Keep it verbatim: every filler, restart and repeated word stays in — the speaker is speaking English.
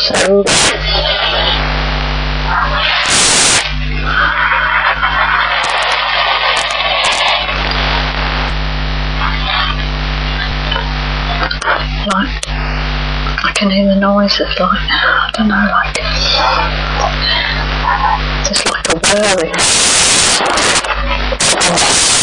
So like I can hear the noise of like, I don't know, like just like a whirring.